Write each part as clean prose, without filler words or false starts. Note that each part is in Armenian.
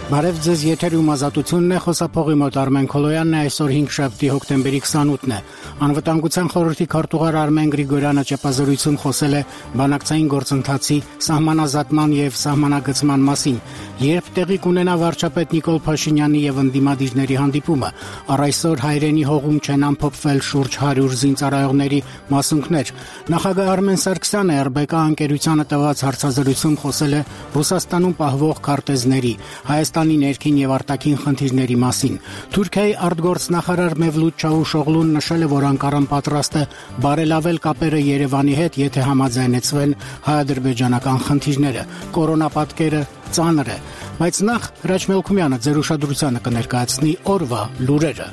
Բարև ձեզ, եթերում ազատությունն է, խոսափողի մոտ Արմեն Քոլոյանն է, այսօր 5 հոկտեմբերի 28-ն է։ Անվտանգության խորհրդի քարտուղար Արմեն Գրիգորյանը ճեպազրույցում խոսել է բանակցային գործընթացի սահմանազատման եւ սահմանագծման մասին, երբ տեղի կունենա վարչապետ Նիկոլ Փաշինյանի եւ ընդդիմադիրների հանդիպումը, առ այսօր հայրենի հողում չեն ամփոփվել շուրջ 100 զինծառայողների մասունքներ։ Նախագահ Արմեն Սարգսյանը ՌԲԿ ընկերությանը տված հարցազրույցում խոսել է Ռուսաստանում պահվող քարտեզների, Հայաստանի ներքին եւ արտաքին խնդիրների մասին։ Թուրքիայի արտգործնախարար Մևլութ Չավուշօղլուն նշել է, որ Անկարան պատրաստ է բարելավել կապերը Երևանի հետ, եթե համաձայնեցվեն հայ-ադրբեջանական խնդիրները։ Կորոնապատկերը ծանր է, բայց նախ Հրաչ Մելքումյանը ձեր ուշադրությանը կներկայացնի օրվա լուրերը։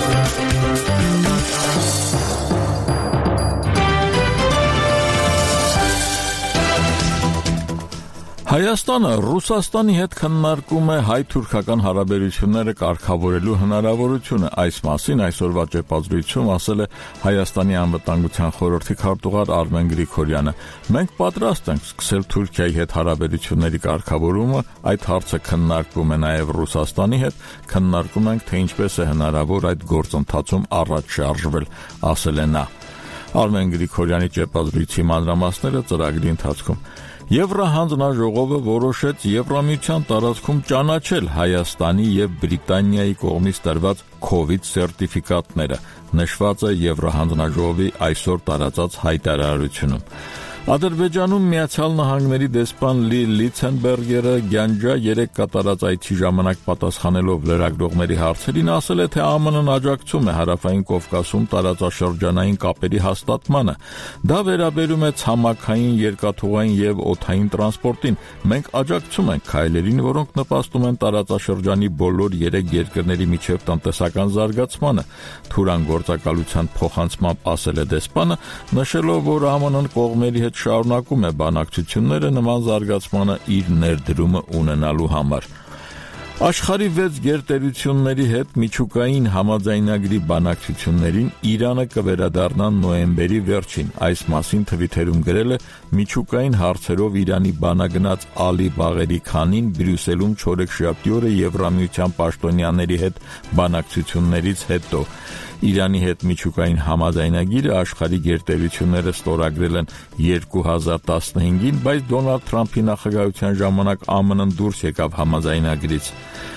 Հայաստանը Ռուսաստանի հետ քննարկում է հայ-թուրքական հարաբերությունները կարգավորելու հնարավորությունը։ Այս մասին այսօրվա ճեպազրույցում ասել է Հայաստանի անվտանգության խորհրդի քարտուղար Արմեն Գրիգորյանը։ Մենք պատրաստ ենք սկսել Թուրքիայի հետ հարաբերությունների կարգավորումը, այդ հարցը քննարկվում է նաև Ռուսաստանի հետ, քննարկում ենք, թե ինչպես է հնարավոր այդ գործընթացում առաջ շարժվել, ասել է նա։ Արմեն Գրիգորյանի ճեպազրույցի մանրամասները ծրագրի ընթացքում։ Եվրահանձնաժողովը որոշեց Եվրամիության տարածքում ճանաչել Հայաստանի եւ Բրիտանիայի կողմից տրված COVID սերտիֆիկատները, նշված է Եվրահանձնաժողովի այսօր տարածած հայտարարությունում։ Ադրբեջանում Միացյալ Նահանգների դեսպան Լի Լիցենբերգերը Գյանջա 3 կատարած այցի ժամանակ պատասխանելով լրագրողների հարցերին ասել է, թե ԱՄՆ-ն աջակցում է Հարավային Կովկասում տարածաշրջանային կապերի հաստատմանը։ Դա վերաբերում է ցամաքային, երկաթուղային եւ օդային տրանսպորտին։ Մենք աջակցում ենք քայլերին, որոնք նպաստում են տարածաշրջանի բոլոր 3 երկրների միջև տնտեսական զարգացմանը։ Թուրան գործակալության փոխանցմամբ ասել է դեսպանը, նշելով, որ ԱՄՆ-ն կողմերի հետ շարունակում է բանակցությունները նման զարգացմանը իր ներդրումը ունենալու համար։ Աշխարհի 6 գերտերությունների հետ միջուկային համաձայնագրի բանակցություններին Իրանը կվերադառնա նոյեմբերի վերջին։ Այս մասին թվիթերում գրել է միջուկային հարցերով Իրանի բանագնաց Ալի Բաղերի Քանին Բրյուսելում չորեքշաբթի օրը Եվրամիության պաշտոնյաների հետ բանակցություններից հետո։ Իրանի հետ միջուկային համաձայնագիրը աշխարհի գերտերությունները ստորագրել են 2015-ին, բայց Դոնալդ Թրամփի նախագահության ժամանակ ԱՄՆ-ն դուրս եկավ համաձայնագրից։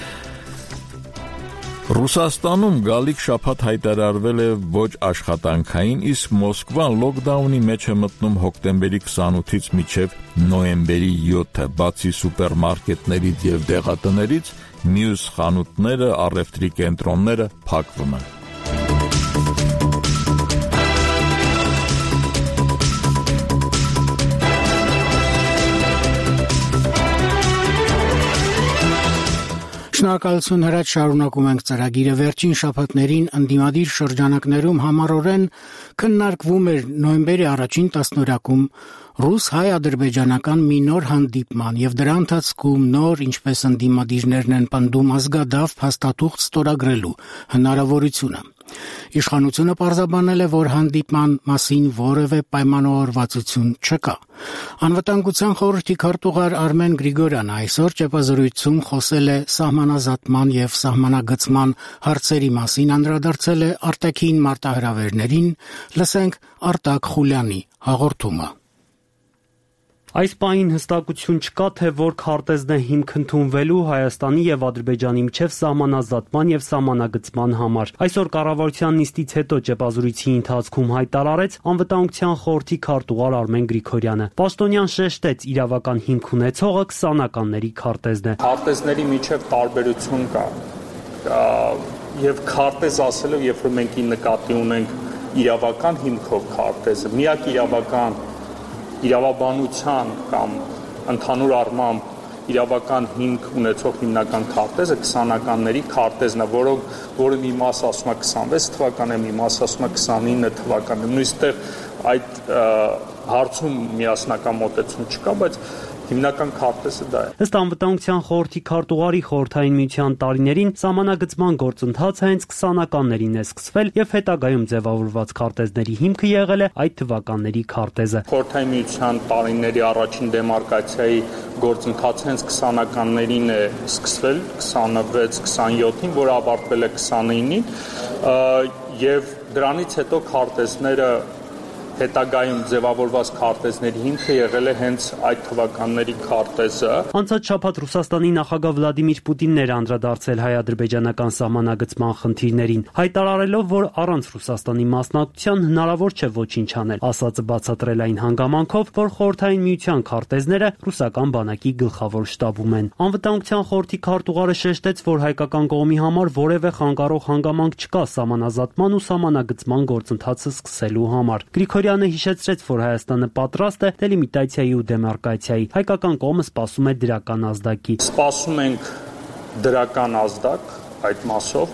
Ռուսաստանում գալիք շաբաթ հայտարարվել է ոչ աշխատանքային, իսկ Մոսկվան լոկդաունի մեջ է մտնում հոկտեմբերի 28-ից մինչև նոյեմբերի 7-ը, բացի սուպերմարկետներից եւ դեղատներից, մյուս խանութները, առևտրի կենտրոնները փակվում են։ Շնորհակալություն Հրաչ, շարունակում ենք ծրագիրը։ Վերջին շաբաթներին ընդդիմադիր շրջանակներում համառորեն քննարկվում էր նոյեմբերի առաջին տասնօրյակում ռուս-հայ-ադրբեջանական մի նոր հանդիպման եւ դրա ընթացքում նոր, ինչպես ընդդիմադիրներն են պնդում, ազգադավ փաստաթուղթ ստորագրելու հնարավորությունը։ Իշխանությունը պարզաբանել է, որ հանդիպման մասին որևէ պայմանավորվածություն չկա։ Անվտանգության խորհրդի քարտուղար Արմեն Գրիգորյանը այսօր ճեպազրույցում խոսել է սահմանազատման եւ սահմանագծման հարցերի մասին, անդրադարձել է արտաքին մարտահրավերներին, լսենք Արտակ Խուլյանի հաղորդումը։ Այս պահին հստակություն չկա, թե որ քարտեզն է հիմք ընդունվելու Հայաստանի եւ Ադրբեջանի միջև սահմանազատման եւ սահմանագծման համար։ Այսօր կառավարության նիստից հետո ճեպազրույցի ընթացքում հայտարարեց անվտանգության խորհրդի քարտուղար Արմեն Գրիգորյանը։ Պաշտոնյան շեշտեց, իրավական հիմք ունեցողը 20-ականների քարտեզն է։ Քարտեզների միջև տարբերություն կա։ Եվ քարտեզ ասելով, երբ որ մենք նկատի ունենք իրավական հիմքով քարտեզը, միակ իրավաբանության կամ ընդհանուր առմամբ իրավական հիմք ունեցող հիմնական քարտեզը 20-ականների քարտեզն է, որը մի մաս ասում է 26 թվականը, մի մաս ասում է 29 թվականը։ Նույնիսկ այդ հարցում միասնական մոտեցում չկա, բայց հիմնական քարտեզը դա է։ Ըստ անվտանգության խորհրդի քարտուղարի Խորհրդային Միության տարիներին սահմանագծման գործընթացը հենց 20-ականներին է սկսվել եւ հետագայում ձևավորված քարտեզների հիմքը եղել է այդ թվականների քարտեզը։ Խորհրդային Միության տարիների առաջին դեմարկացիայի գործընթացը հենց 20-ականներին է սկսվել 26-27-ին, որը ավարտվել է 29-ին, եւ դրանից հետո քարտեզները հետագայում ձևավորված քարտեզների հիմքը եղել է հենց այդ թվականների քարտեզը։ Անցած շաբաթ Ռուսաստանի նախագահ Վլադիմիր Պուտինն էր անդրադարձել հայ-ադրբեջանական սահմանագծման խնդիրներին, հայտարարելով, որ առանց Ռուսաստանի մասնակցության հնարավոր չէ ոչինչ անել, ասածը բացատրել այն հանգամանքով, որ Խորհրդային Միության քարտեզները ռուսական բանակի գլխավոր շտաբում են։ Անվտանգության խորհրդի քարտուղարը շեշտեց, որ հայկական կողմի համար որևէ խանգարող հանգամանք չկա սահմանազատման ու սահմանագծման գործընթացը սկսելու համար։ Գրիգորյանը հիշեցրեց, որ Հայաստանը պատրաստ է դելիմիտացիայի ու դեմարկացիայի։ Հայկական կողմը սպասում է դրական ազդակի։ Սպասում ենք դրական ազդակ այդ մասով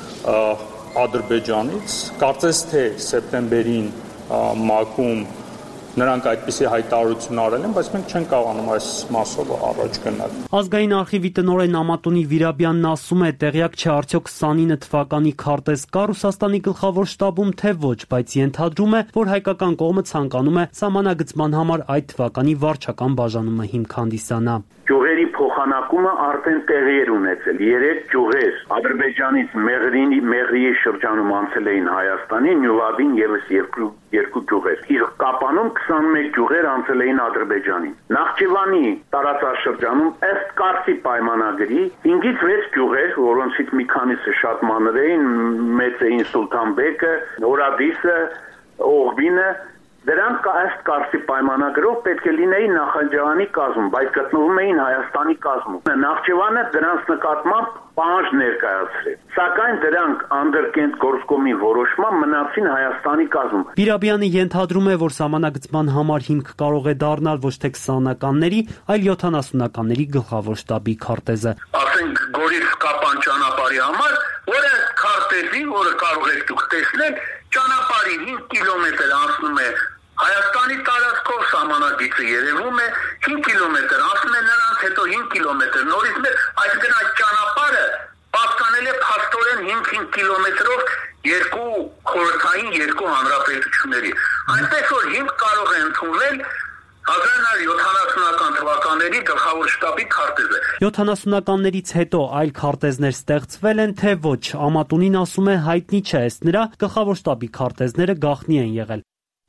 Ադրբեջանից։ Կարծես թե սեպտեմբերին ՄԱԿ-ում նրանք այդպիսի հայտարարություն արել են, բայց մենք չենք կարողանում այս մասով առաջ գնալ։ Ազգային արխիվի տնօրեն Ամատունի Վիրաբյանն ասում է, տեղյակ չէ արդյոք 29 թվականի քարտեզ կա Ռուսաստանի գլխավոր շտաբում, թե ոչ, բայց ենթադրում է, որ հայկական կողմը ցանկանում է սահմանագծման համար այդ թվականի վարչական բաժանումը հիմք հանդիսանա։ Գյուղերի փոխանակումը արդեն տեղի էր ունեցել։ 3 գյուղեր Ադրբեջանից Մեղրիի շրջանում անցել էին Հայաստանի, Նյուվաբին եւս 2 գյուղեր։ Իր Կապանում 21 գյուղեր անցել էին Ադրբեջանին։ Նախճիվանի տարածաշրջանում ըստ Կարսի պայմանագրի 5-ից 6 գյուղեր, որոնցից մի քանիսը շատ մանր էին, մեծ էին Սուլթանբեկը, Հորադիսը, Օղբինը, դրանք ըստ Կարսի պայմանագրով պետք է լինեին Նախաճավանի կազմում, բայց գտնվում էին Հայաստանի կազմում։ Նախճիվանը դրանց նկատմամբ պահանջ ներկայացրեց, սակայն դրանք անդրկենտ գործկոմի որոշմամբ մնացին Հայաստանի կազմում։ Վիրաբյանը ենթադրում է, որ սահմանագծման համար հիմք կարող է դառնալ ոչ թե 20-ականների, այլ 70-ականների գլխավոր շտաբի քարտեզը։ Ասենք Գորիս-Կապան ճանապարհի համար, որը քարտեզի, որը կարող եք դուք տեսնել, ճանապարհի 5 կիլոմետր անցնում է Հայաստանի տարածքով սահմանագիծը երևում է 5 կիլոմետր անցնում է նրանց, հետո 5 կիլոմետր նորից մեր, այսինքն այդ ճանապարհը պատկանել է փաստորեն 5 կիլոմետրով երկու խորհրդային երկու հանրապետությունների։ Այնպես որ հիմք կարող է ընդունվել 1970-ական թվականների գլխավոր շտաբի քարտեզը։ 70-ականներից հետո այլ քարտեզներ ստեղծվել են, թե ոչ, Ամատունին ասում է հայտնի չէ, ըստ նրա գլխավոր շտաբի քարտեզները գաղտնի են եղել։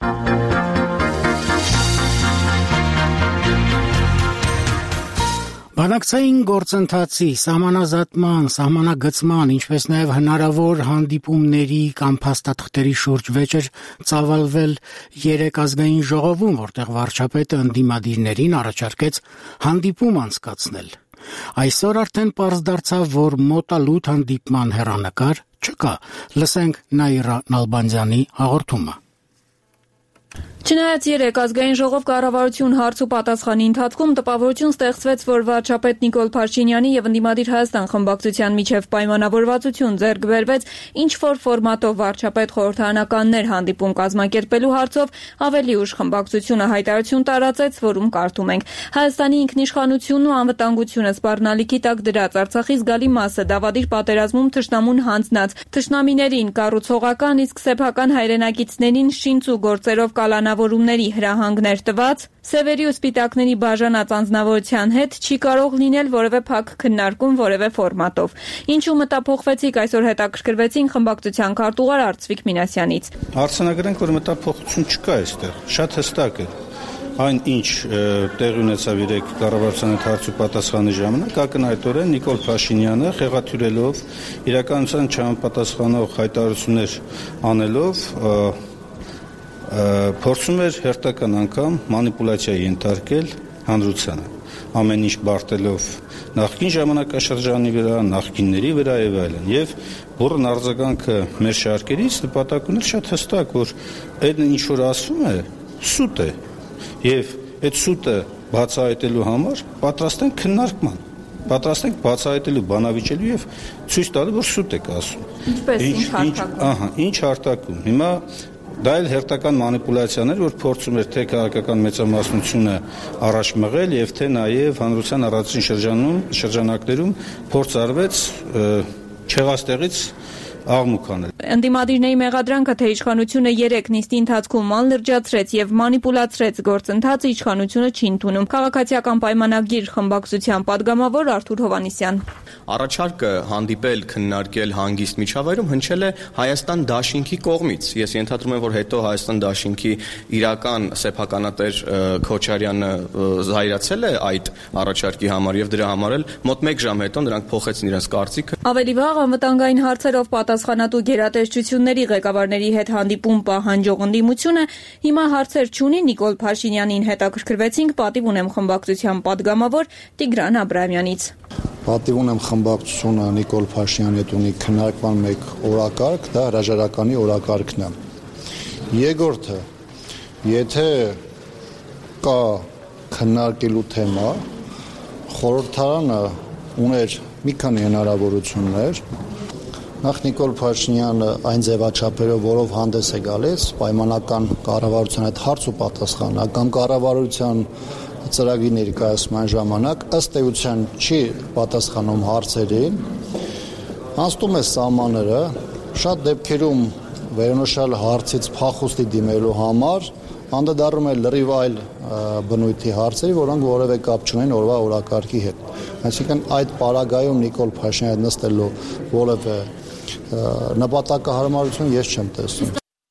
Բանակցային գործընթացի, սահմանազատման, սահմանագծման, ինչպես նաև հնարավոր հանդիպումների կամ փաստաթղթերի շուրջ վեճեր ծավալվել 3 ազգային ժողովում, որտեղ վարչապետը ընդդիմադիրներին առաջարկեց հանդիպում անցկացնել։ Այսօր արդեն պարզ դարձավ, որ մոտալուտ հանդիպման հեռանկար չկա։ Լսենք Նաիրա Նալբանդյանի հաղորդումը։ Չնայած 3 ազգային ժողով կառավարություն հարց ու պատասխանի ընթացքում տպավորություն ստեղծվեց, որ վարչապետ Նիկոլ Փաշինյանի եւ ընդդիմադիր Հայաստան խմբակցության միջև պայմանավորվածություն ձեռք բերվեց, ինչ որ ֆորմատով վարչապետ խորհրդարանականներ հանդիպում կազմակերպելու հարցով ավելի ուշ խմբակցությունը հայտարարություն տարածեց, որում կարդում ենք. Հայաստանի ինքնիշխանությունն ու անվտանգությունը սպառնալիքի տակ դրած Արցախի զգալի մասը դավադիր պատերազմում թշնամուն հանձնած թշնամիներին կառուցողական, իսկ սեփական հայրենակիցներին շինծ ու գործերով կալանավորումների հրահանգներ տված, սևերի ու սպիտակների բաժանած անձնավորության հետ չի կարող լինել որևէ փակ քննարկում որևէ ֆորմատով։ Ինչու մտափոխվեցիք, այսօր հետաքրքրվեցին խմբակցության քարտուղար Արծվիկ Մինասյանից։ Արձանագրենք, որ մտափոխություն չկա այստեղ, շատ հստակ է։ Այն ինչ տեղի ունեցավ 3 կառավարության հետ հարց ու պատասխանի ժամանակ, ակնհայտորեն Նիկոլ Փաշինյանը խեղաթյուրելով իրականության չհամապատասխանող հայտարարություններ անելով փորձում էր հերթական անգամ մանիպուլյացիայի ենթարկել հանրությանը, ամեն ինչ բարտելով նախկին ժամանակաշրջանի վրա, նախկինների վրա եւ այլն։ Եվ բուրըն արձագանքը մեր շարքերից նպատակ ուներ շատ հստակ, որ այդ ինչ որ ասվում է, սուտ է, եւ այդ սուտը բացահայտելու համար պատրաստ ենք քննարկման, պատրաստ ենք բացահայտելու, բանավիճելու եւ ցույց տալու, որ սուտ եք ասում։ Ինչպես ինչ հարթակում։ Ինչ հարթակում։ Հիմա Դա էլ հերթական մանիպուլյացիաներ, որ փորձում էր թե քաղաքական մեծամասնությունը առաջ մղել եւ թե նաեւ հանրության առաջին շրջանակներում փորձ արվեց չեղաստեղից աղմուկ անել։ Ընդդիմադիրների մեղադրանքը, թե իշխանությունը 3 նիստի ընթացքում ման լրջացրեց եւ մանիպուլացրեց գործընթացը, իշխանությունը չի ընդունում։ Քաղաքացիական պայմանագիր խմբակցության падգամավոր Արթուր Հովհաննիսյան։ Առաջարկը հանդիպել, քննարկել հանգիստ միջավայրում հնչել է Հայաստան Դաշինքի կողմից։ Ես ենթադրում եմ, որ հետո Հայաստան Դաշինքի իրական սեփականատեր Քոչարյանը զայրացել է այդ առաջարկի համար եւ դրա համար էլ մոտ 1 ժամ հետո նրանք փոխեցին իրենց կարծիքը։ Ավելի վաղ անվտանգային հարցերով պատասխանատու գերատեսչությունների ղեկավարների հետ հանդիպում պահանջող ընդդիմությունը հիմա հարցեր չունի Նիկոլ Փաշինյանին հետաքրքրվեցինք պատիվ ունեմ խմբակցության падգամավոր Տիգրան Աբրահամյանից։ Պատիվ ունեմ խմբակցությունը Նիկոլ Փաշինյանի հետ ունի քննարկման մեկ օրակարգ, դա հրաժարականի օրակարգն է։ Երկրորդը, եթե կա քննարկելու թեմա, խորհրդարանը ուներ մի քանի հնարավորություններ։ Նախ Նիկոլ Փաշինյանը այն ձևաչափերով, որով հանդես է գալիս, պայմանական կառավարության հետ հարց ու պատասխան, կամ կառավարության ծրագրի ներկայացման ժամանակ ըստ էության չի պատասխանում հարցերին, անցնում է սահմանները, շատ դեպքերում վերոնշյալ հարցից փախուստի դիմելու համար անդրադառնում է լրիվ այլ բնույթի հարցերի, որոնք որևէ կապ չունեն օրվա օրակարգի հետ։ Այսինքն այդ պարագայում Նիկոլ Փաշինյանը նստելու որևէ նպատակահարմարություն ես չեմ տեսնում։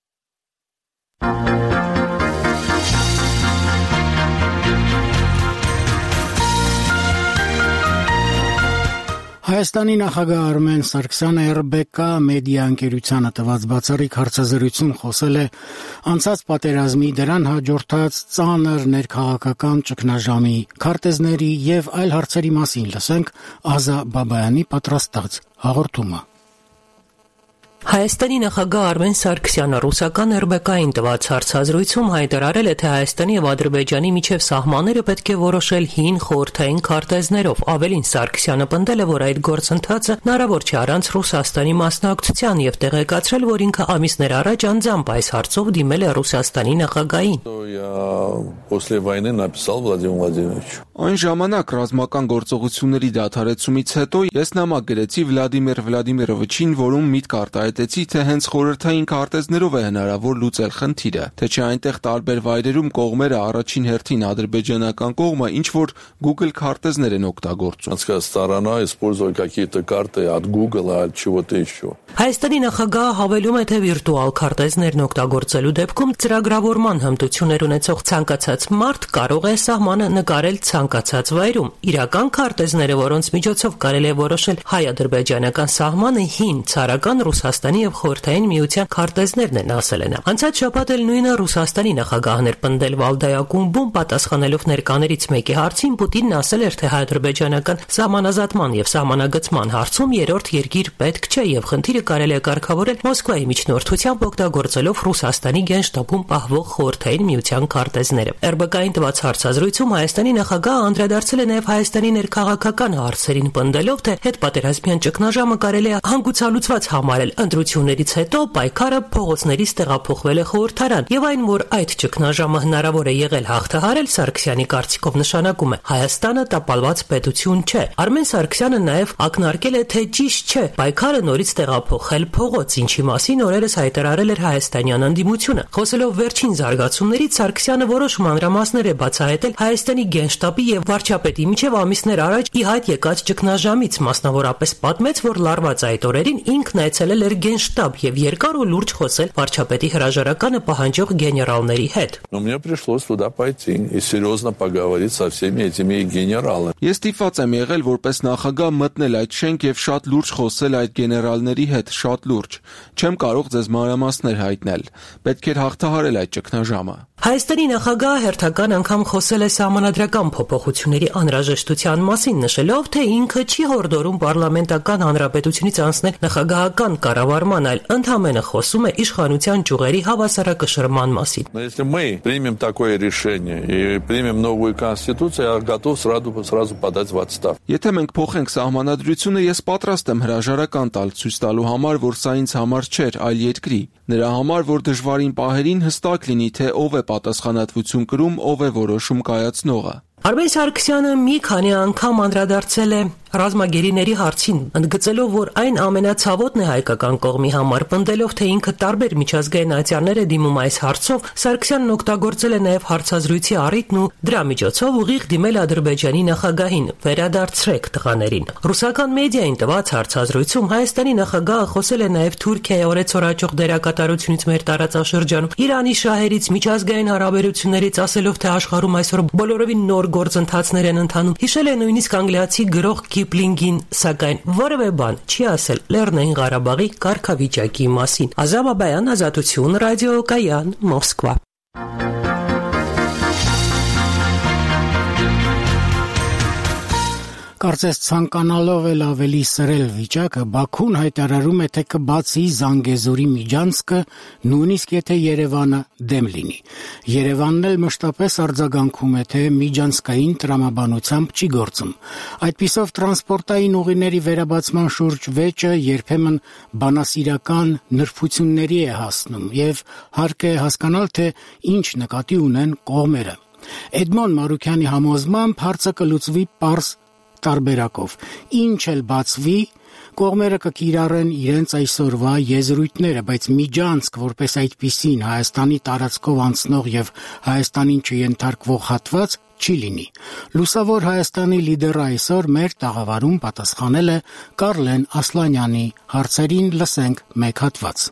Հայաստանի նախագահ Արմեն Սարգսյանը RBK մեդիա ընկերությանը տված բացառիկ հարցազրույցում խոսել է անցած պատերազմի դրան հաջորդած ծանր ներքաղաքական ճգնաժամի, քարտեզների եւ այլ հարցերի մասին։ Լսենք Ազա Բաբայանի պատրաստած հաղորդումը։ Հայաստանի նախագահ Արմեն Սարգսյանը ռուսական RBK-ին տված հարցազրույցում հայտարարել է, թե Հայաստանի եւ Ադրբեջանի միջև սահմանները պետք է որոշել հին խորհրդային քարտեզներով։ Ավելին Սարգսյանը պնդել է, որ այդ գործընթացը հնարավոր չէ առանց Ռուսաստանի մասնակցության եւ տեղեկացրել, որ ինքը ամիսներ առաջ անձամբ այս հարցով դիմել է Ռուսաստանի նախագահին։ Այն ժամանակ ռազմական գործողությունների դադարեցումից հետո ես նամակ գրեցի Վլադիմիր Վլադիմիրովիչին, որում միտք արտահայտեցի, թե հենց խորհրդային քարտեզներով է հնարավոր լուծել խնդիրը, թե չէ այնտեղ տարբեր վայրերում կողմերը առաջին հերթին ադրբեջանական կողմը ինչ որ Google քարտեզներ են օգտագործում։ Հայաստանի նախագահը հավելում է, թե վիրտուալ քարտեզներն օգտագործելու դեպքում ծրագրավորման հմտություններ ունեցող ցանկացած մարդ կարող է սահմանը նկարել ցանկացած վայրում։ Իրական քարտեզները, որոնց միջոցով կարելի է որոշել հայ-ադրբեջանական սահմանը, հին ցարական Ռուսաստանի եւ Խորհրդային Միության քարտեզներն են, ասել են։ Անցած շաբաթ էլ նույնը Ռուսաստանի նախագահն էր պնդել Վալդայակումբում, պատասխանելով ներկաներից մեկի հարցին, Պուտինն ասել էր, թե հայ-ադրբեջանական սահմանազատման եւ սահմանագծման հարցում երրորդ երկիր պետք չէ եւ խնդիրը կարելի է կարգավորել Մոսկվայի միջնորդությամբ օգտագործելով Ռուսաստանի գենշտաբում պահվող Խորհրդային Միության քարտեզները։ RBK-ին տված հարցազրույցում Հայաստանի նախագահը անդրադարձել է նաեւ Հայաստանի ներքաղաքական հարցերին, պնդելով, թե հետպատերազմյան ճգնաժամը կարելի է հանգուցալուծված համարել ընտրություններից հետո պայքարը փողոցներից տեղափոխվել է խորհրդարան եւ այն, որ այդ ճգնաժամը հնարավոր է եղել հաղթահարել, Սարգսյանի կարծիքով նշանակում է Հայաստանը տապալված պետություն չէ։ Արմեն Սարգսյանը նաեւ ակնարկել է, թե ճիշտ չէ պայքարը նորից տեղափոխել փողոց, ինչի մասին օրերս հայտարարել էր հայաստանյան ընդդիմությունը։ Խոսելով վերջին զարգացումներից, Սարգսյանը որոշ մանրամասներ է բացահայտել Հայաստանի գենշտաբի եւ վարչապետի միջև ամիսներ առաջ ի հայտ եկած ճգնաժամից, մասնավորապես պատմեց, որ լարված այդ օրերին ինքն այցելել էր գենշտաբ եւ երկար ու լուրջ խոսել վարչապետի հրաժարականը պահանջող գեներալների հետ։ Ես ստիպված եմ եղել որպես նախագահ մտնել այդ շենք եւ շատ լուրջ խոսել այդ գեներալների հետ, շատ լուրջ։ Չեմ կարող ձեզ մանրամասներ հայտնել։ Պետք էր հաղթահարել այդ ճգնաժամը։ Հայաստանի նախագահը հերթական անգամ խոսել է սահմանադրական փոփոխությունների անհրաժեշտության մասին, նշելով, թե ինքը չի հորդորում պարլամենտական հանրապետությունից անցնել նախագահական կառավարության կառավարման, այլ ընդհանրապես խոսում է իշխանության ճյուղերի հավասարակշռման մասին։ Если мы примем такое решение и примем новую конституцию, я готов сразу подать в отставку. Եթե մենք փոխենք սահմանադրությունը, ես պատրաստ եմ հրաժարական տալ, ցույց տալու համար, որ սա ինձ համար չէր, այլ երկրի։ Նրա համար, որ դժվարին պահերին հստակ լինի, թե ով է պատասխանատվություն կրում, ով է որոշում կայացնողը։ Արմեն Սարգսյանը մի քանի անգամ անդրադարձել է ռազմագերիների հարցին, ընդգծելով, որ այն ամենացավոտն է հայկական կողմի համար, պնդելով, թե ինքը տարբեր միջազգային այցյալներ է դիմում այս հարցով, Սարգսյանն օգտագործել է նաև հարցազրույցի առիթն ու դրա միջոցով ուղիղ դիմել Ադրբեջանի նախագահին, վերադարձրեք տղաներին։ Ռուսական մեդիային տված հարցազրույցում Հայաստանի նախագահը խոսել է նաև Թուրքիայի օրեցօր աճող դերակատարությունից մեր տարածաշրջանում, Իրանի շահերից, միջազգային հարաբերություններից, ասելով, թե աշխարհում այսօր բոլորովին նոր գործընթացներ են ընթանում։ Հիշել է նույնիսկ անգլիացի գրող Կիպլինգին, սակայն որևէ բան չի ասել Լեռնային Ղարաբաղի կարգավիճակի մասին։ Ազամ Բաբայան, Ազատություն, Ռադիո Կայան, Մոսկվա։ Կարծես ցանկանալով էլ ավելի սրել վիճակը, Բաքուն հայտարարում է, թե կբացի Զանգեզուրի միջանցքը, նույնիսկ եթե Երևանը դեմ լինի։ Երևանն էլ մշտապես արձագանքում է, թե միջանցքային տրամաբանությամբ չի գործում։ Այդպիսով տրանսպորտային ուղիների վերաբացման շուրջ վեճը երբեմն բանասիրական նրբությունների է հասնում եւ հարկ է հասկանալ, թե ինչ նկատի ունեն կողմերը։ Էդմոն Մարուքյանի համոզմամբ հարցը կլուծվի պարզ տարբերակով։ Ինչ էլ բացվի, կողմերը կկիրառեն իրենց այսօրվա եզրույթները, բայց միջանցք որպես այդպիսին Հայաստանի տարածքով անցնող եւ Հայաստանին չենթարկվող հատված չի լինի։ Լուսավոր Հայաստանի լիդերը այսօր մեր տաղավարում պատասխանել է Կարլեն Ասլանյանի հարցերին, լսենք մեկ հատված։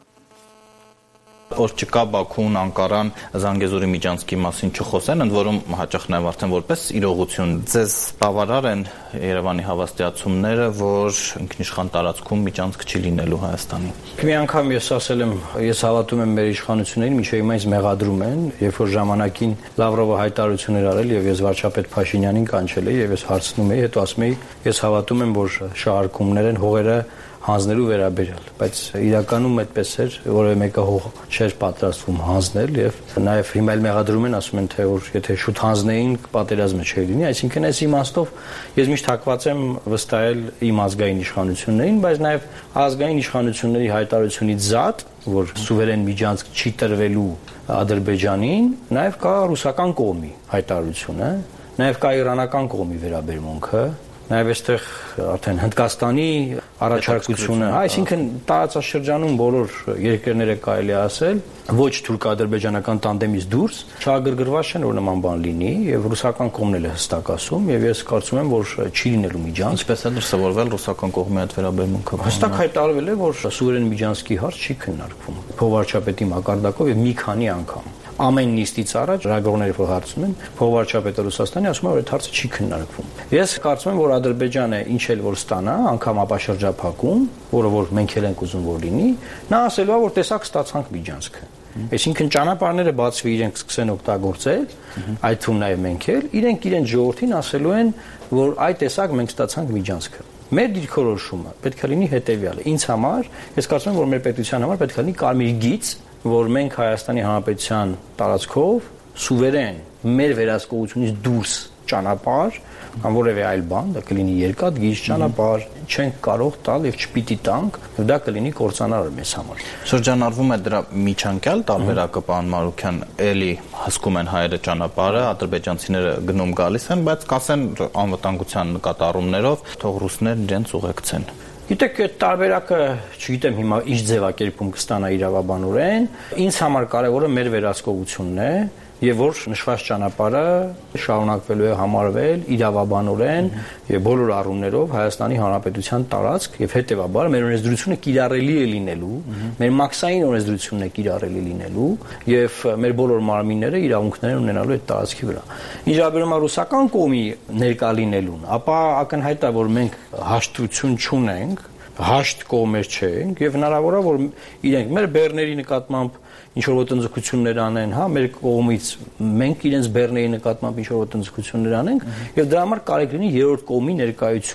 Որ չկա Բաքուն, Անկարան, Զանգեզուրի միջանցքի մասին չխոսեն, ընդ որում հաճախ նաև արդեն որպես իրողություն ձեզ բավարար են Երևանի հավաստիացումները, որ ինքնիշխան տարածքում միջանցք չի լինելու Հայաստանի։ Մի անգամ ես ասել եմ, ես հավատում եմ մեր իշխանություններին, մինչև հիմա ինձ մեղադրում են, երբ որ ժամանակին Լավրովը հայտարարություն էր արել եւ ես վարչապետ Փաշինյանին կանչել էի եւ ես հարցնում էի, հետո ասում էի, ես հավատում եմ, որ շահարկումներ են հողերը հանձնելու վերաբերյալ, բայց իրականում այդպես էր, որևէ մեկը հող չէր պատրաստվում հանձնել եւ նաեւ հիմա էլ մեղադրում են, ասում են, թե որ եթե շուտ հանձնեին, պատերազմը չէր լինի, այսինքն այս իմաստով ես միշտ հակված եմ վստահել իմ ազգային իշխանություններին, բայց նաեւ ազգային իշխանությունների հայտարարությունից զատ, որ սուվերեն միջանցք չի տրվելու Ադրբեջանին, նաեւ կա ռուսական կողմի հայտարարությունը, նաեւ կա իրանական կողմի վերաբերմունքը, նաև այստեղ արդեն Հնդկաստանի առաջարկությունը, այսինքն տարածաշրջանում բոլոր երկրները կարելի ասել, ոչ թուրք-ադրբեջանական տանդեմից դուրս չագրգռված չեն, որ նման բան լինի, եւ ռուսական կողմն էլ է հստակ ասում, եւ ես կարծում եմ, որ չի լինելու միջանցք։ Ինչպես է դրսևորվել ռուսական կողմի այդ վերաբերմունքը։ Հստակ հայտարարվել է, որ սուվերեն միջանցքի հարց չի քննարկվում փոխվարչապետի մակարդակով եւ մի քանի անգամ։ Ամեն նիստից առաջ ռագորները որ հարցում են, փոխվարչապետը Ռուսաստանի ասում է, որ այդ հարցը չի քննարկվում։ Ես կարծում եմ, որ Ադրբեջանը ինչ էլ որ ստանա, անգամ ապաշրջափակում, որը որ մենք էլ ենք ուզում որ լինի, նա ասելու է, որ տեսակ ստացանք միջանցքը։ Այսինքն ճանապարհները բացվի, իրենք սկսեն օգտագործել, այդ թվում նաև մենք էլ, իրենք ժողովրդին ասելու են, որ այդ տեսակ մենք ստացանք միջանցքը։ Մեր դիրքորոշումը պետք է լինի հետեւյալը։ Ինձ համար, ես կարծում եմ, որ մեր պետության համար պետք է լինի կարմիր գիծ, որ մենք Հայաստանի Հանրապետության տարածքով սուվերեն մեր վերահսկողությունից դուրս ճանապարհ կամ որևէ այլ բան, դա կլինի երկաթ գիծ ճանապարհ, չենք կարող տալ եւ չպիտի տանք, եւ դա կլինի կործանար մեզ համար։ Շրջանառվում է դրա միջանկյալ տարբերակը, պարոն Մարուքյան, էլի հսկում են հայերը ճանապարհը, ադրբեջանցիները գնում գալիս են, բայց կասեն անվտանգության նկատառումներով, թող ռուսներն իրենց ուղեկցեն։ Գիտեք, այդ տարբերակը, չգիտեմ հիմա ինչ ձևակերպում կստանա իրավաբանորեն, ինձ համար կարևորը մեր վերահսկողությունն է, եւ որ նշված ճանապարհը շարունակվելու է համարվել իրավաբանորեն եւ բոլոր առումներով Հայաստանի Հանրապետության տարածք եւ հետեւաբար մեր օրենսդրությունը կիրառելի է լինելու, մեր մաքսային օրենսդրությունն է կիրառելի լինելու եւ մեր բոլոր մարմինները իրավունքներ ունենալու այդ տարածքի վրա։ Ինչ վերաբերում է ռուսական կողմի ներկա լինելուն, ապա ակնհայտ է, որ մենք հաշտություն չունենք, հաշտ կողմեր չենք եւ հնարավոր է, որ իրենք մեր բեռների նկատմամբ ինչ-որ ոտնձգություններ անեն, հա, մեր կողմից մենք իրենց բեռների նկատմամբ ինչ-որ ոտնձգություններ անենք եւ դրա համար կարելի լինի երրորդ կողմի ներկայությունը։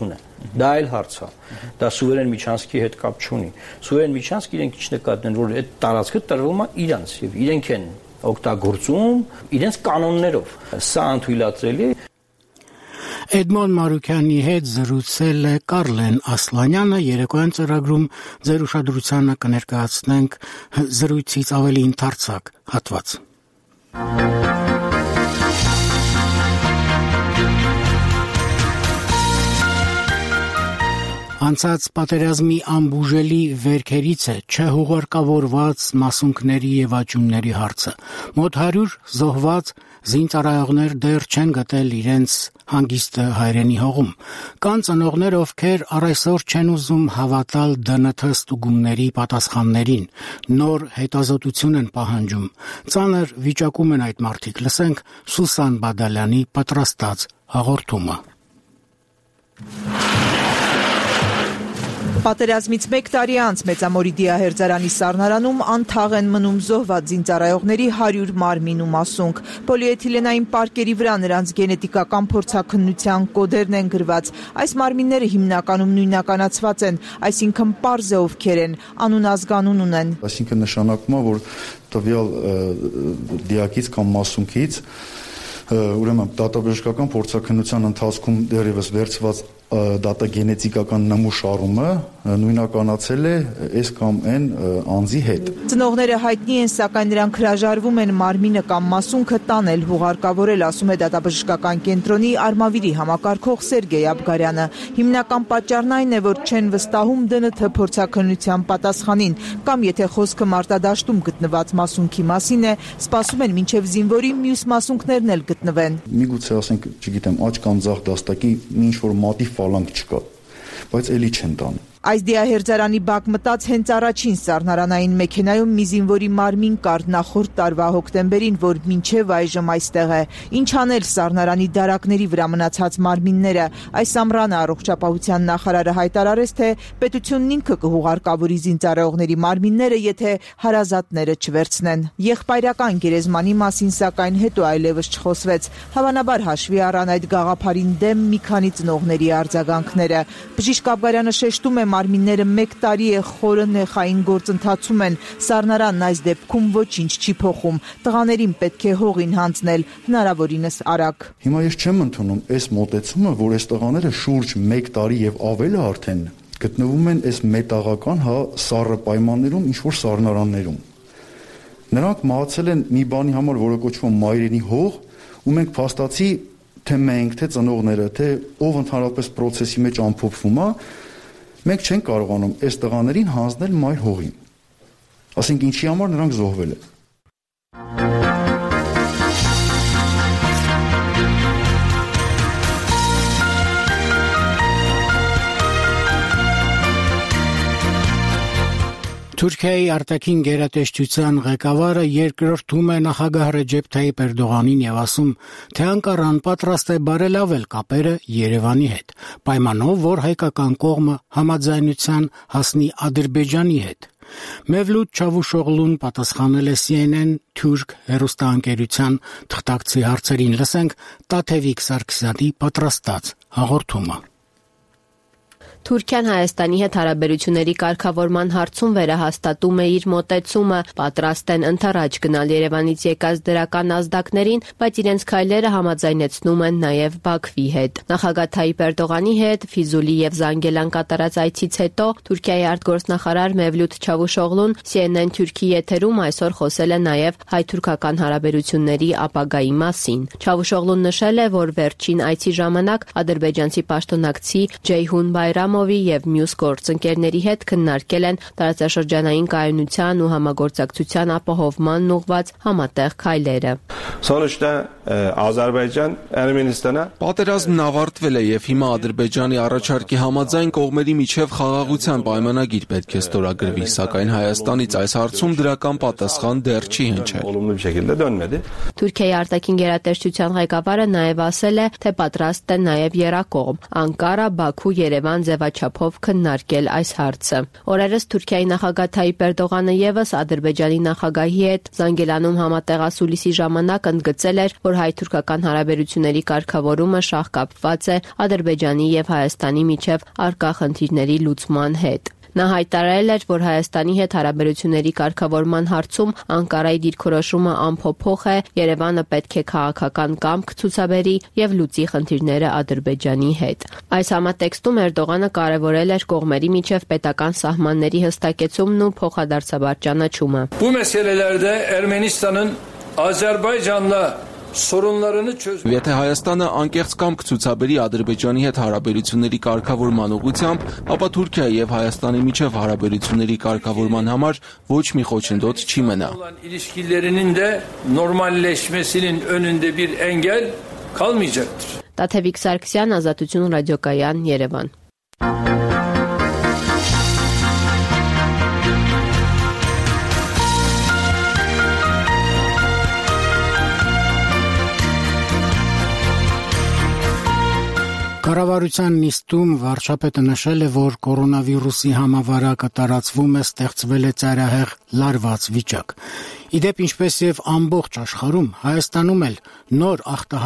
Դա այլ հարց է։ Դա սուվերեն միջանցքի հետ կապ չունի։ Սուվերեն միջանցք իրենք ինչ նկատեն, որ այդ տարածքը տրվում է իրանց եւ իրենք են օգտագործում իրենց կանոններով։ Սա անթույլատրելի է։ Էդմոն Մարուկյանի հետ զրուցել է Կարլեն Ասլանյանը, երեկոյան ծրագրում ձեր ուշադրությանը կներկայացնենք զրույցից ավելի ընդարձակ հատված։ Անցած պատերազմի անբուժելի վերքերից է չհուղարկավորված մասունքների եւ աճյունների հարցը։ Մոտ 100 զոհված զինծառայողներ դեռ չեն գտել իրենց հանգիստը հայրենի հողում։ Կան ծնողներ, ովքեր առայսօր չեն ուզում հավատալ ԴՆԹ ստուգումների պատասխաններին, նոր հետազոտություն են պահանջում։ Ծանր վիճակում են այդ մարդիկ։ Լսենք Սուսան Բադալյանի պատրաստած հաղորդումը։ Պատերազմից 1 տարի անց Մեծամորի դիահերձարանի սառնարանում անթաղ են մնում զոհված զինծառայողների 100 մարմին ու մասունք։ Պոլիէթիլենային պարկերի վրա նրանց գենետիկական փորձաքննության կոդերն են գրված։ Այս մարմինները հիմնականում նույնականացված են, այսինքն պարզ է ովքեր են, անուն-ազգանուն ունեն։ Այսինքն նշանակում է, որ տվյալ դիակից կամ մասունքից ուրեմն դատաբժշկական փորձաքննության ընթացքում դեռևս վերցված դատագենետիկական նմուշարումը նույնականացել է այս կամ այն անձի հետ։ Ծնողները հայտնի են, սակայն նրանք հրաժարվում են մարմինը կամ մասունքը տանել, հուղարկավորել, ասում է դատաբժշկական կենտրոնի Արմավիրի համակարգող Սերգեյ Աբգարյանը։ Հիմնական պատճառն այն է, որ չեն վստահում ԴՆԹ փորձաքննության պատասխանին, կամ եթե խոսքը մարտադաշտում գտնված մասունքի մասին է, սպասում են մինչև զինվորի մյուս մասունքներն էլ գտնվեն։ Միգուցե ասենք, չգիտեմ, աջ կամ ձախ դաստակի ինչ որ մատի ֆալանկ չկա, բայց էլի չեն տանում։ Այս դիահերձարանի բակ մտած հենց առաջին սառնարանային մեքենայում մի զինվորի մարմին կար նախորդ տարվա հոկտեմբերին, որ մինչև այժմ այստեղ է։ Ինչ անել սառնարանի դարակների վրա մնացած մարմինները։ Այս ամռանը առողջապահության նախարարը հայտարարեց, թե պետությունն ինքը կհուղարկավորի զինծառայողների մարմինները, եթե հարազատները չվերցնեն։ Եղբայրական գերեզմանի մասին սակայն հետո այլևս չխոսվեց։ Հավանաբար հաշվի առան այդ գաղափարին դեմ մի քանի ծնողների արձագանքները։ Բժիշկ Աբգարյանը շեշտում է, մարմինները 1 տարի է խորը նեխային գործընթացում են, սառնարանն այս դեպքում ոչինչ չի փոխում, տղաներին պետք է հողին հանձնել, հնարավորինս արագ։ Հիմա ես չեմ ընդունում այս մոտեցումը, որ այս տղաները շուրջ 1 տարի եւ ավելը արդեն գտնվում են այս մետաղական սառը պայմաններում, ինչ-որ սառնարաններում։ Նրանք մահացել են մի բանի համար, որը կոչվում մայրենի հող, ու մենք փաստացի թե մենք, թե ծնողները, թե ով ընդհանրապես process-ի մեջ ամփոփվում է, մենք չենք կարողանում այս տղաներին հանձնել մայր հողին։ Ասենք ինչի համար նրանք զոհվել են։ Թուրքիայի արտաքին գերատեսչության ղեկավարը երկրորդում է նախագահ Ռեջեփ Թայիփ Էրդողանին եւ ասում, թե Անկարան պատրաստ է բարելավել կապերը Երևանի հետ, պայմանով, որ հայկական կողմը համաձայնության հասնի Ադրբեջանի հետ։ Մևլութ Չավուշօղլուն պատասխանել է CNN թուրք հեռուստաընկերության թղթակցի հարցերին։ Լսենք Տաթևիկ Սարգսյանի պատրաստած հաղորդումը։ Թուրքիան Հայաստանի հետ հարաբերությունների կարգավորման հարցում վերահաստատում է իր մոտեցումը, պատրաստ են ընդառաջ գնալ Երևանից եկած դրական ազդակներին, բայց իրենց քայլերը համաձայնեցնում են նաև Բաքվի հետ։ Նախագահ Թայիփ Էրդողանի հետ Ֆիզուլի եւ Զանգելան կատարած այցից հետո Թուրքիայի արտգործնախարար Մևլութ Չավուշօղլուն CNN Թուրքի եթերում այսօր խոսել է նաև հայ-թուրքական հարաբերությունների ապագայի մասին։ Չավուշօղլուն նշել է, որ վերջին այցի ժամանակ ադրբեջանցի պաշտոնակցի Ջեյհուն Բայրամովի եւ մյուս գործընկերների հետ քննարկել են տարածաշրջանային կայունության ու համագործակցության ապահովմանն ուղղված համատեղ քայլերը։ Պատերազմն ավարտվել է եւ հիմա Ադրբեջանի առաջարկի համաձայն կողմերի միջև խաղաղության պայմանագիր պետք է ստորագրվի, սակայն Հայաստանից այս հարցում դրական պատասխան դեռ չի հնչել։ Թուրքիայի արտաքին գերատեսչության ղեկավարը նաև ասել է, թե պատրաստ է նաև եռակողմ Անկարա, Բաքու, Երևան, ձևաչափով քննարկել այս հարցը։ Օրերս Թուրքիայի նախագահ Թայիպ Էրդողանը եւս Ադրբեջանի նախագահի հետ Զանգելանում համատեղասուլիսի ժամանակ ընդգծել էր, որ հայ-թուրքական հարաբերությունների կարգավորումը շահկապված է Ադրբեջանի եւ Հայաստանի միջև առկա խնդիրների լուծման հետ։ Նա հայտարարել էր, որ Հայաստանի հետ հարաբերությունների կարգավորման հարցում Անկարայի դիրքորոշումը անփոփոխ է, Երևանը պետք է քաղաքական կամք ցուցաբերի եւ լուծի խնդիրները Ադրբեջանի հետ։ Այս համատեքստում Էրդողանը կարևորել էր կողմերի միջև պետական սահմանների հստակեցումն ու փոխադարձաբար ճանաչումը։ Bu meselelerde Ermenistan'ın Azerbaycan'la Եթե Հայաստանը անկեղծ կամք ցուցաբերի Ադրբեջանի հետ հարաբերությունների կարգավորման ուղղությամբ, ապա Թուրքիայի եւ Հայաստանի միջև հարաբերությունների կարգավորման համար ոչ մի խոչընդոտ չի մնա։ İlişkilerinin de normalleşmesinin önünde bir engel kalmayacaktır. Տաթևիկ Սարգսյան, Ազատություն ռադիոկայան, Երևան։ Կառավարության նիստում վարչապետը նշել է, որ կորոնավիրուսի համավարակը տարածվում է, ստեղծվել է ծայրահեղ լարված վիճակ։ Իդեպ ինչպես եւ ամբողջ աշխարհում, Հայաստանում էլ նոր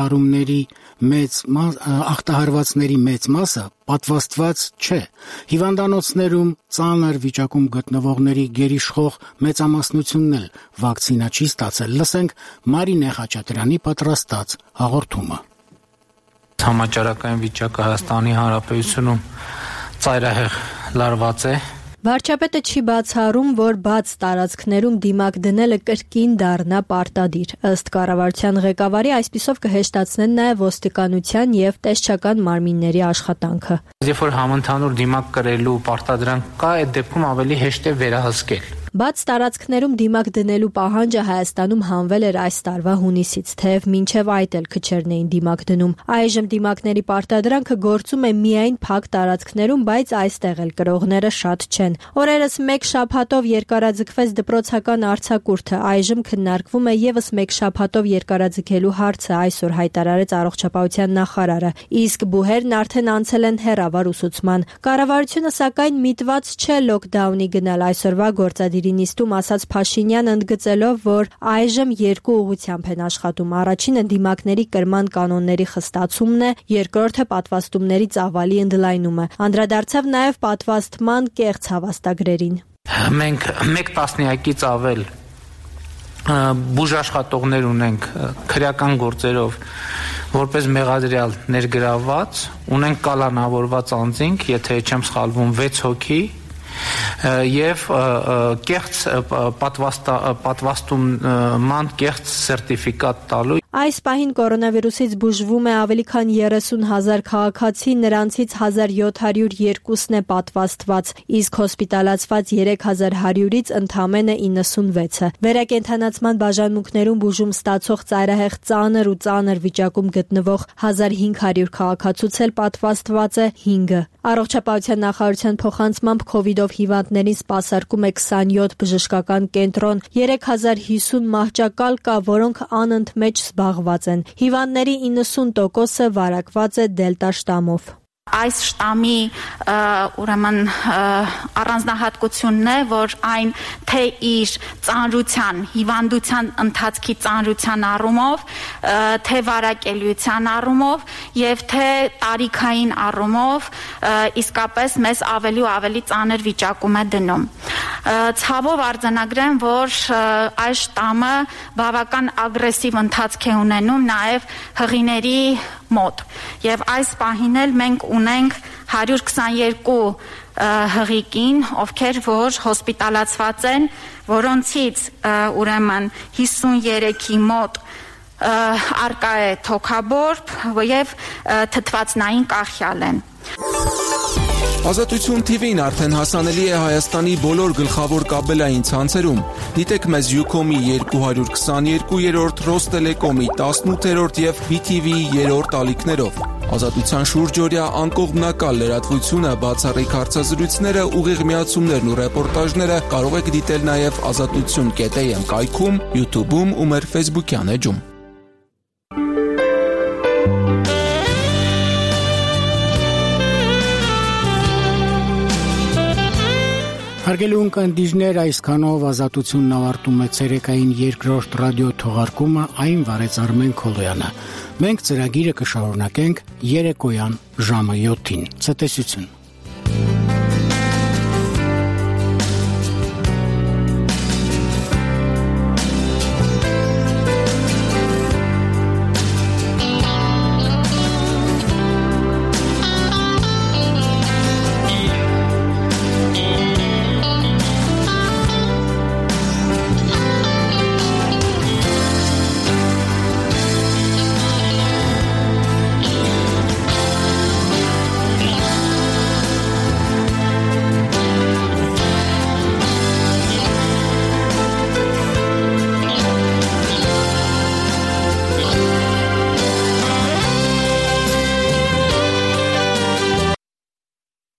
ախտահարվածների մեծ մասը պատվաստված չէ։ Հիվանդանոցներում ծանր վիճակում գտնվողների գերիշխող մեծամասնությունն էլ վակցինա չի ստացել։ Լսենք Մարինե Խաչատրյանի պատրաստած հաղորդումը։ Համաճարակային վիճակը Հայաստանի Հանրապետությունում ծայրահեղ լարված է։ Վարչապետը չի բացառում, որ բաց տարածքներում դիմակ դնելը կրկին դառնա պարտադիր։ Ըստ կառավարության ղեկավարի, այսպիսով կհեշտացնեն նաև ոստիկանության եւ տեսչական մարմինների աշխատանքը։ Երբ որ համընդհանուր դիմակ կրելու պարտադրանք կա, այդ դեպքում ավելի հեշտ է վերահսկել։ Բաց տարածքներում դիմակ դնելու պահանջը Հայաստանում հանվել էր այս տարվա հունիսից, թեև մինչև այդ էլ քչերն էին դիմակ դնում։ Այժմ դիմակների պարտադրանքը գործում է միայն փակ տարածքներում, բայց այստեղ էլ կրողները շատ չեն։ Օրերս մեկ շաբաթով երկարաձգվեց դպրոցական արձակուրդը, այժմ քննարկվում է եւս մեկ շաբաթով երկարաձգելու հարցը, այսօր հայտարարեց առողջապահության նախարարը, իսկ բուհերն արդեն անցել են հեռավար ուսուցման։ Կառավարությունը սակայն միտված չէ լոկդաունի գնալ այսօրվա գործադիրի նիստում ասաց Փաշինյանը, ընդգծելով, որ այժմ երկու ուղղությամբ են աշխատում։ Առաջինը դիմակների կրման կանոնների խստացումն է, երկրորդը պատվաստումների ծավալի ընդլայնումը։ Անդրադարձավ նաև պատվաստման կեղծ հավաստագրերին։ Մենք 1 տասնյակից ավել բուժաշխատողներ ունենք քրեական գործերով որպես մեղադրյալ ներգրավված, ունենք կալանավորված անձինք, եթե չեմ սխալվում 6 հոգի, եւ կեղծ պատվաստման կեղծ սերտիֆիկատ տալու։ Այս պահին կորոնավիրուսից բուժվում է ավելի քան 30,000 քաղաքացի, նրանցից 1702-ն է պատվաստված, իսկ հոսպիտալացված 3100-ից ընդամենը 96-ը։ Վերակենդանացման բաժանմունքներում բուժում ստացող ծայրահեղ ծանր ու ծանր վիճակում գտնվող 1500 քաղաքացուց էլ պատվաստված է 5-ը։ Առողջապահության նախարարության փոխանցմամբ COVID-ով հիվանդներին սպասարկում է 27 բժշկական կենտրոն, 3050 մահճակալ կա, որոնք անընդմեջ զբաղված են։ Հիվանդների 90%-ը վարակված է դելտա շտամով։ Այս շտամի ուրեմն առանձնահատկությունն է, որ այն թե իր ծանրության, հիվանդության ընթացքի ծանրության առումով, թե վարակելիության առումով եւ թե տարիքային առումով իսկապես մեզ ավելի ու ավելի ծանր վիճակում է դնում։ Ցավով արձանագրեմ, որ այս շտամը բավական ագրեսիվ ընթացք է ունենում նաեւ հղիների մոտ եւ այս պահին էլ մենք ունենք 122 հղիկին, ովքեր որ հոսպիտալացված են, որոնցից ուրեմն 53-ի մոտ արկա է թոքաբորբ եւ թթվածնային կախյալ են։ Ազատություն TV-ն արդեն հասանելի է Հայաստանի բոլոր գլխավոր կաբելային ցանցերում։ Դիտեք մեզ Ucom-ի 222-րդ, Ռոստելեկոմի 18-րդ եւ BTV-ի 3-րդ ալիքներով։ Ազատության շուրջօրյա անկողմնակալ լրատվությունը, բացառիկ հարցազրույցները, ուղիղ միացումներն ու ռեպորտաժները կարող եք դիտել նաեւ azatutsun.am կայքում, YouTube-ում ու մեր Facebook-յան էջում։ Հարգելի ունկնդիրներ, այսքանով Ազատությունն ավարտում է ցերեկային երկրորդ ռադիո թողարկումը, այն վարեց Արմեն Քոլոյանը։ Մենք ծրագիրը կշարունակենք երեկոյան ժամը 7-ին։ Ցտեսություն։